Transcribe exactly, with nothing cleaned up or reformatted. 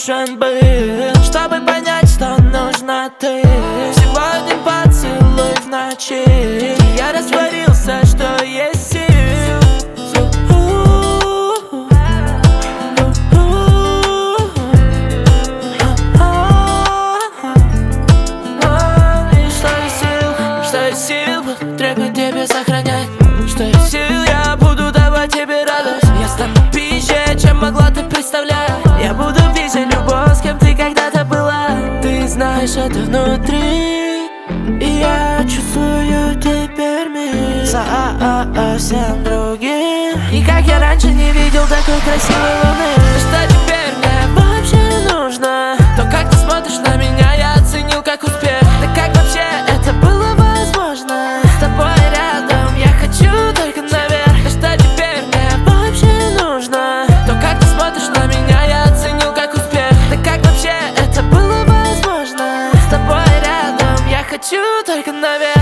нужен был, чтобы понять, что нужна ты. Всего один поцелуй в ночи, и я растворился, что есть сил. Сил, трепет тебе сохранять. Что есть сил, я буду давать тебе радость. Я стану пизже, чем могла ты представлять. Я буду видеть любовь, с кем ты когда-то была. Ты знаешь это внутри, и я чувствую теперь мир совсем другим. И как я раньше не видел такой красивой луны. Что теперь мне вообще нужно? То, как ты смотришь на меня, я оценил как успех. Да как вообще это было? С тобой рядом, я хочу только наверх. А что теперь мне вообще нужно? То, как ты смотришь на меня, я оценил как успех. Да как вообще это было возможно? С тобой рядом, я хочу только наверх.